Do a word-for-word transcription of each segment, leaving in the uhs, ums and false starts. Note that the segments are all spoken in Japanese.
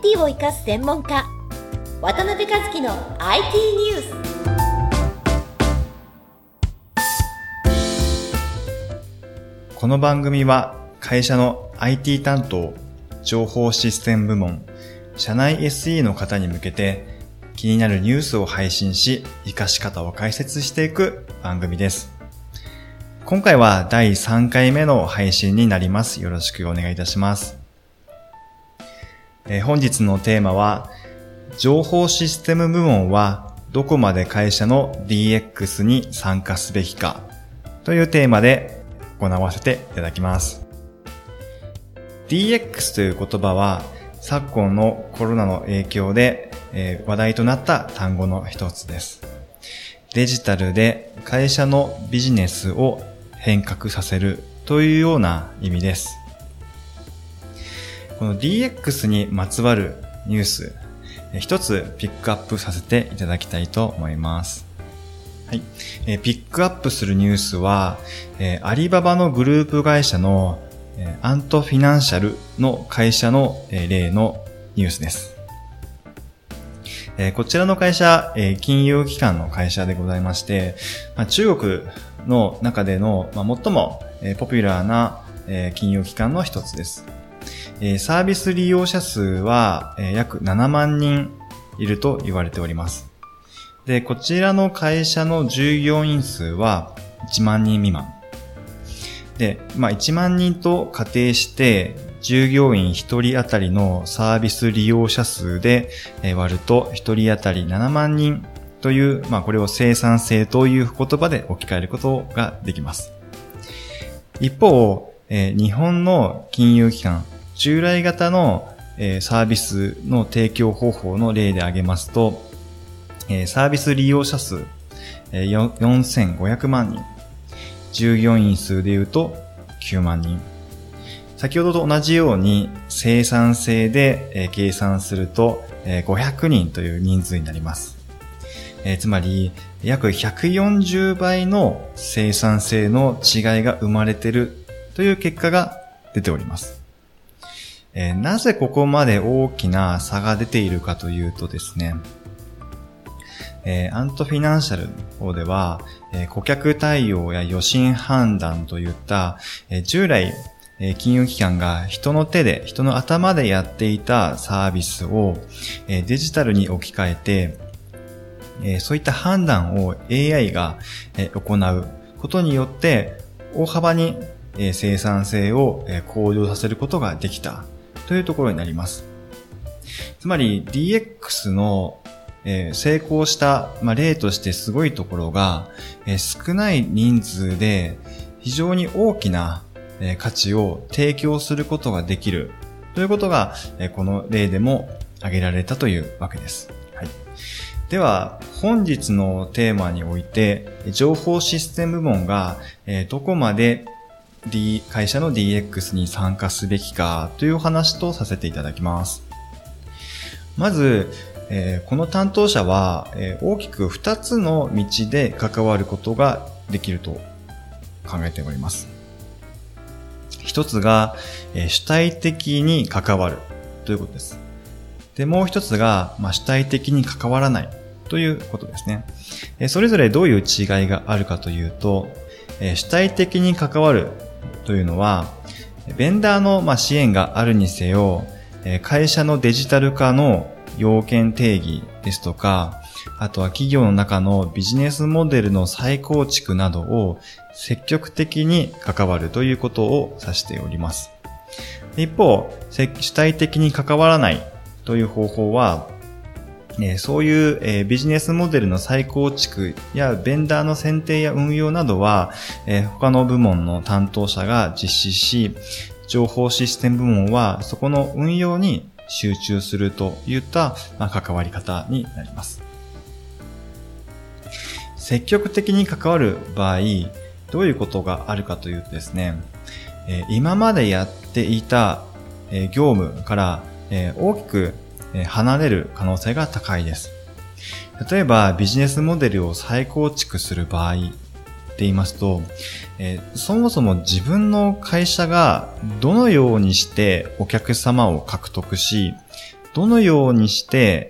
ティー を生かす専門家、渡辺和樹の アイティー ニュース。 この番組は会社の アイティー 担当、情報システム部門、社内 エスイー の方に向けて気になるニュースを配信し、活かし方を解説していく番組です。今回はだいさんかいめの配信になります。よろしくお願いいたします。えー、本日のテーマは、情報システム部門はどこまで会社の ディーエックス に参加すべきかというテーマで行わせていただきます。ディーエックス という言葉は昨今のコロナの影響で、えー、話題となった単語の一つです。デジタルで会社のビジネスを変革させるというような意味です。この ディーエックス にまつわるニュース、一つピックアップさせていただきたいと思います。はい、えー、ピックアップするニュースは、えー、アリババのグループ会社の、えー、アントフィナンシャルの会社の、えー、例のニュースです。えー、こちらの会社、えー、金融機関の会社でございまして、まあ、中国の中での、まあ、最も、えー、ポピュラーな、えー、金融機関の一つです。えー、サービス利用者数は、えー、約ななまんにんいると言われております。で、こちらの会社の従業員数はいちまんにん未満。で、まあいちまんにんと仮定して、従業員ひとり当たりのサービス利用者数で割るとひとり当たりななまんにんという、まあこれを生産性という言葉で置き換えることができます。一方、えー、日本の金融機関、従来型の、えー、サービスの提供方法の例で挙げますと、えー、サービス利用者数、えー、よんせんごひゃくまんにん、従業員数でいうときゅうまんにん。先ほどと同じように生産性で、えー、計算すると、えー、ごひゃくにんという人数になります。えー、つまり約ひゃくよんじゅうばいの生産性の違いが生まれているという結果が出ております。えー、なぜここまで大きな差が出ているかというとですね、えー、アントフィナンシャルの方では、えー、顧客対応や予診判断といった、えー、従来、えー、金融機関が人の手で、人の頭でやっていたサービスを、えー、デジタルに置き換えて、えー、そういった判断を エーアイ が、えー、行うことによって大幅に、えー、生産性を、えー、向上させることができたというところになります。つまり ディーエックス のえー、成功した、まあ、例としてすごいところが、えー、少ない人数で非常に大きな、えー、価値を提供することができるということが、えー、この例でも挙げられたというわけです。はい。では本日のテーマにおいて情報システム部門が、えー、どこまで、D、会社の ディーエックス に参加すべきかというお話とさせていただきます。まずえー、この担当者は、えー、大きくふたつの道で関わることができると考えております。一つが、えー、主体的に関わるということです。で、もう一つが、まあ、主体的に関わらないということですね。えー、それぞれどういう違いがあるかというと、えー、主体的に関わるというのは、ベンダーの、まあ、支援があるにせよ、えー、会社のデジタル化の要件定義ですとか、あとは企業の中のビジネスモデルの再構築などを積極的に関わるということを指しております。一方、主体的に関わらないという方法は、そういうビジネスモデルの再構築やベンダーの選定や運用などは他の部門の担当者が実施し、情報システム部門はそこの運用に集中するといった、まあ、関わり方になります。積極的に関わる場合、どういうことがあるかというとですね、えー、今までやっていた、えー、業務から、えー、大きく、えー、離れる可能性が高いです。例えばビジネスモデルを再構築する場合って言いますと、えー、そもそも自分の会社がどのようにしてお客様を獲得し、 どのようにして、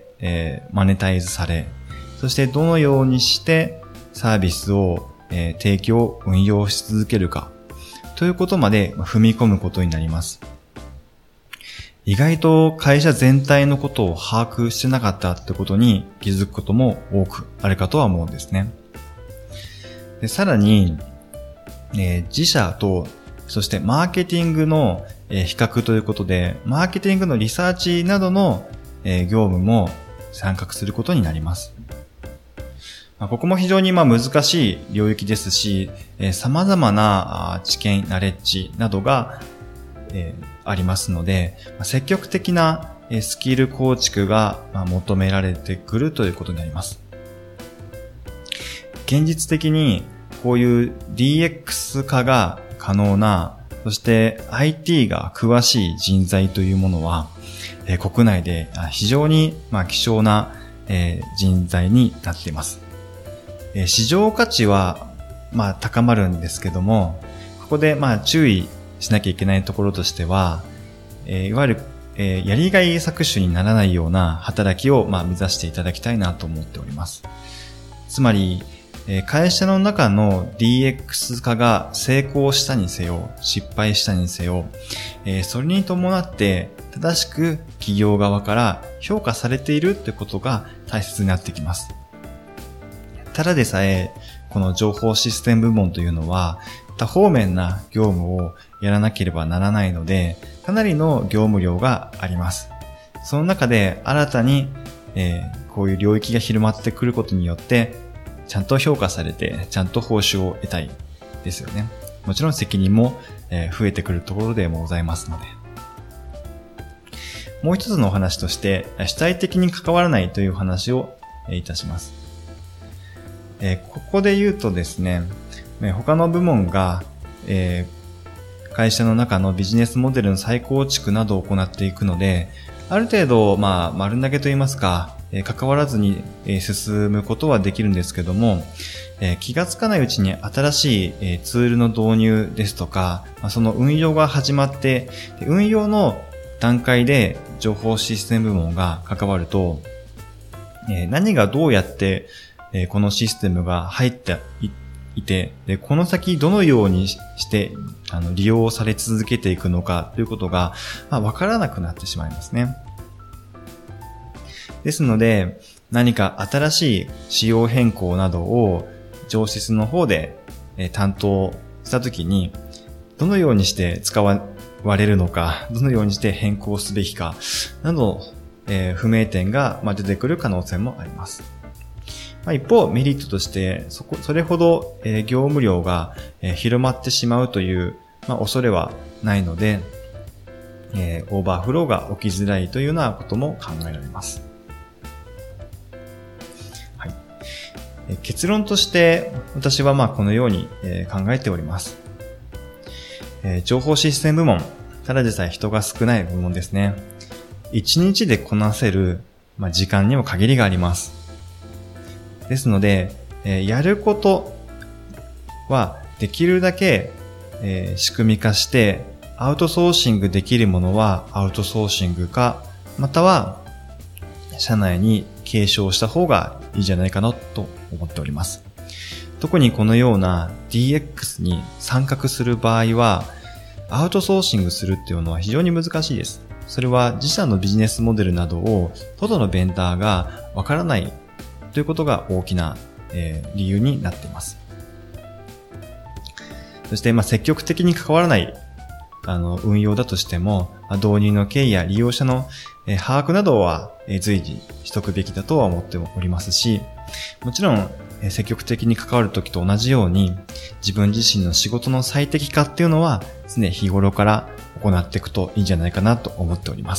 えー、マネタイズされ、そしてどのようにしてサービスを、えー、提供、運用し続けるかということまで踏み込むことになります。意外と会社全体のことを把握してなかったってことに気づくことも多くあるかとは思うんですね。で、さらに、えー、自社とそしてマーケティングの、えー、比較ということで、マーケティングのリサーチなどの、えー、業務も参画することになります。まあ、ここも非常にまあ難しい領域ですし、えー、様々な知見、ナレッジなどが、えー、ありますので、まあ、積極的なスキル構築が求められてくるということになります。現実的にこういう ディーエックス 化が可能な、そして アイティー が詳しい人材というものは、えー、国内で非常にまあ希少な、えー、人材になっています。えー、市場価値はまあ高まるんですけども、ここでまあ注意しなきゃいけないところとしては、えー、いわゆる、えー、やりがい搾取にならないような働きをまあ目指していただきたいなと思っております。つまり、えー、会社の中の ディーエックス 化が成功したにせよ、失敗したにせよ、えー、それに伴って正しく企業側から評価されているということが大切になってきます。ただでさえ、この情報システム部門というのは多方面な業務をやらなければならないので、かなりの業務量があります。その中で新たに、えー、こういう領域が広まってくることによって、ちゃんと評価されて、ちゃんと報酬を得たいですよね。もちろん責任も、えー、増えてくるところでもございますので。もう一つのお話として、主体的に関わらないという話を、えー、いたします。えー、ここで言うとですね、他の部門が、えー、会社の中のビジネスモデルの再構築などを行っていくので、ある程度、まあ、丸投げといいますか、えー、関わらずに、えー、進むことはできるんですけども、えー、気がつかないうちに新しい、えー、ツールの導入ですとか、まあ、その運用が始まって、運用の段階で情報システム部門が関わると、えー、何がどうやって、えー、このシステムが入っていっていて、で、この先どのようにして、あの、利用され続けていくのかということが、まあ、わからなくなってしまいますね。ですので、何か新しい仕様変更などを上司の方で、えー、担当したときに、どのようにして使われるのか、どのようにして変更すべきか、など、えー、不明点が、まあ、出てくる可能性もあります。まあ、一方、メリットとして、そこ、それほど、えー、業務量が、えー、広まってしまうという、まあ、恐れはないので、えー、オーバーフローが起きづらいというようなことも考えられます。はい。えー、結論として、私はまあこのように、えー、考えております。えー、情報システム部門、ただでさえ人が少ない部門ですね。一日でこなせる、まあ、時間にも限りがあります。ですので、えー、やることはできるだけ、えー、仕組み化してアウトソーシングできるものはアウトソーシング化、または社内に継承した方がいいんじゃないかなと思っております。特にこのような ディーエックス に参画する場合はアウトソーシングするっていうのは非常に難しいです。それは自社のビジネスモデルなどを外のベンダーがわからないということが大きな、えー、理由になっています。そして、まあ、積極的に関わらないあの運用だとしても、導入の経緯や利用者の、えー、把握などは、えー、随時しとくべきだとは思っておりますし、もちろん、えー、積極的に関わるときと同じように、自分自身の仕事の最適化っていうのは常日頃から行っていくといいんじゃないかなと思っております。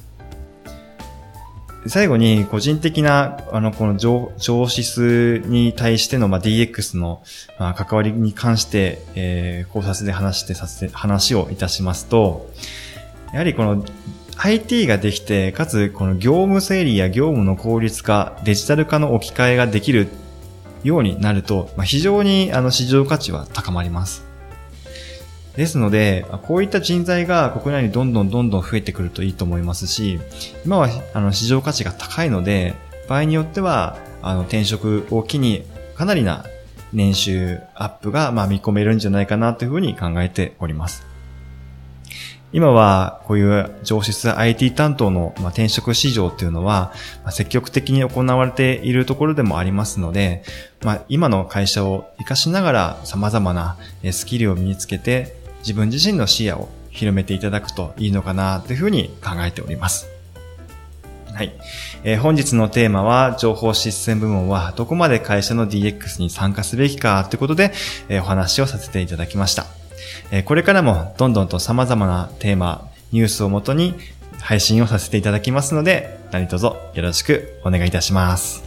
最後に個人的なあのこの上司数に対してのまあ ディーエックス のまあ関わりに関して、えー、考察で話してさせて話をいたしますと、やはりこの アイティー ができてかつこの業務整理や業務の効率化、デジタル化の置き換えができるようになると、まあ、非常にあの市場価値は高まります。 ですので、こういった人材が国内にどんどんどんどん増えてくるといいと思いますし、今はあの市場価値が高いので、場合によってはあの転職を機にかなりな年収アップがまあ見込めるんじゃないかなというふうに考えております。今はこういう上質 アイティー 担当の転職市場っていうのは積極的に行われているところでもありますので、まあ、今の会社を活かしながら様々なスキルを身につけて自分自身の視野を広めていただくといいのかなというふうに考えております。はい、えー、本日のテーマは情報システム部門はどこまで会社の ディーエックス に参加すべきかということで、えー、お話をさせていただきました。これからもどんどんと様々なテーマ、ニュースをもとに配信をさせていただきますので、何卒よろしくお願いいたします。